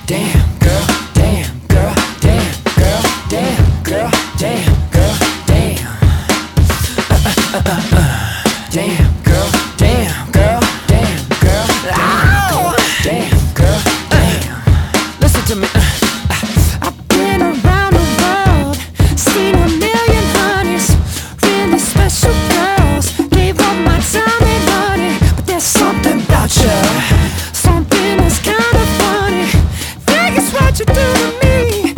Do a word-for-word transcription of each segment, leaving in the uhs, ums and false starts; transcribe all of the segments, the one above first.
damn, girl, damn, girl, damn, girl, damn, girl, damn, girl, damn. Uh, uh, uh, uh, damn, girl, damn, girl, damn, girl, damn, girl, damn, girl, damn. Listen to me. Uh, I've been around the world, seen a million honeys, really special girls. Gave up my time and money, but there's something about you, something that's kind of funny. Think it's what you do to me.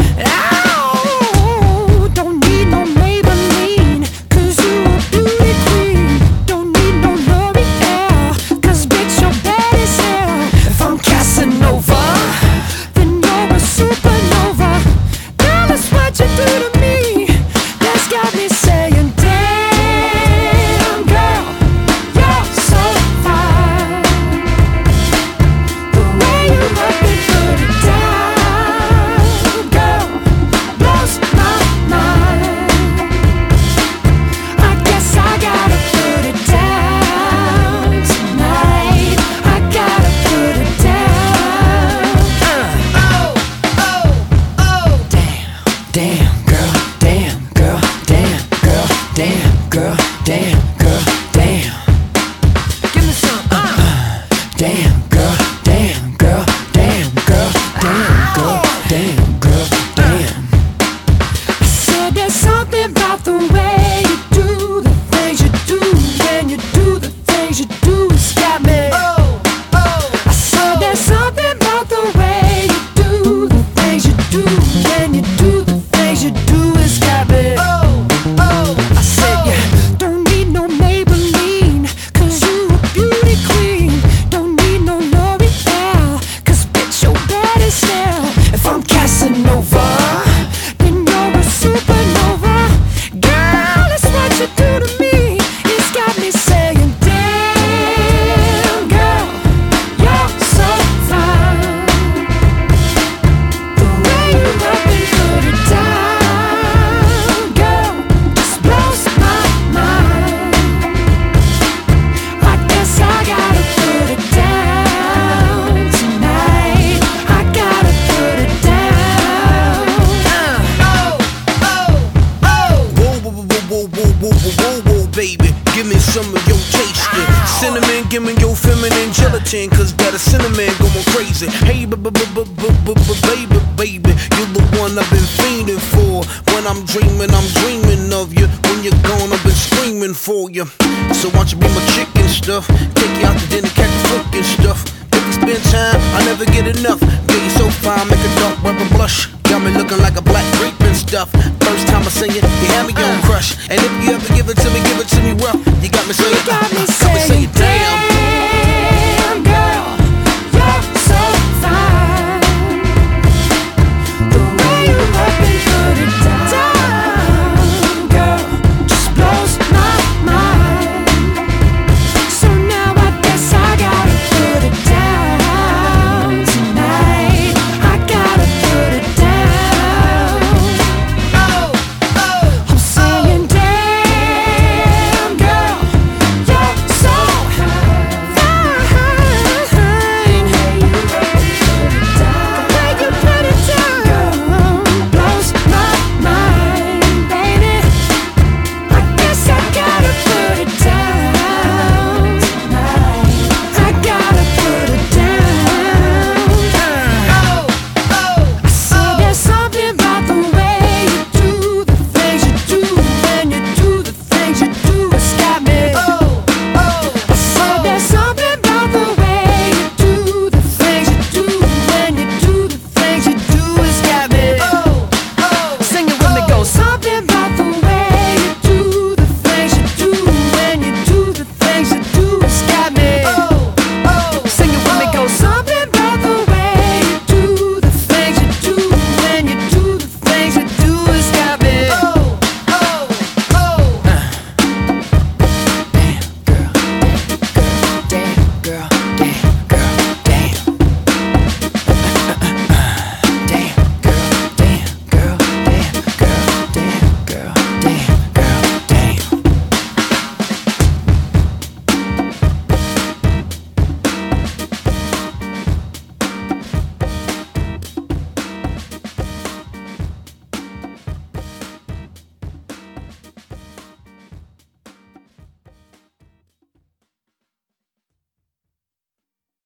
Oh, don't need no Maybelline, 'cause you a beauty queen. Don't need no L'Oreal, 'cause bitch you're bad as hell. If I'm Casanova, then you're a supernova. Girl, that's what you do to me. That's got me saying, damn girl, you're so fine. The way you let me put it down, girl, blows my mind. I guess I gotta put it down tonight. I gotta put it down. oh, oh, oh, damn, damn, girl, damn, girl, damn, girl, damn, girl, damn, girl, damn. Give me some, uh, damn, girl, damn, girl, damn, girl, damn, girl, damn, girl, damn. I said there's something about the way you do the things you do. When you do the things you do, it's got me. Oh, oh, I said there's something about the way you do the things you do. When you do the things you do, it's got me. oh, oh. I said yeah, don't need no Maybelline, 'cause you a beauty queen. Don't need no L'Oreal, 'cause bitch you're bad as hell. If I'm Casanova, then you're a supernova. Girl, that's what you do to me. It's got me saying, damn girl, you're so fine. The way you let me put it down, girl, just blows my mind. I guess I gotta put it down tonight. I gotta put it down. Oh, oh, oh. Whoa, whoa, whoa, whoa, whoa, whoa, whoa, whoa, whoa, baby. Give me some of your taste. Cinnamon, give me your feminine gelatin, 'cause that is cinnamon going crazy. Hey, b- b- b- b- b- b- b- baby, baby, you're the one I've been fiending for. When I'm dreaming, I'm dreaming of you. When you're gone, I've been screaming for you. So why don't you be my chick and stuff? Take you out to dinner, catch a flick and stuff. Make you spend time, I never get enough. Girl, you so fine, make a dark weapon blush. Got me looking like a black grape and stuff. First time I seen you, you had me on crush. And if you ever give it to me, give it to me rough. You got me saying, You got me got me saying, saying, damn. damn.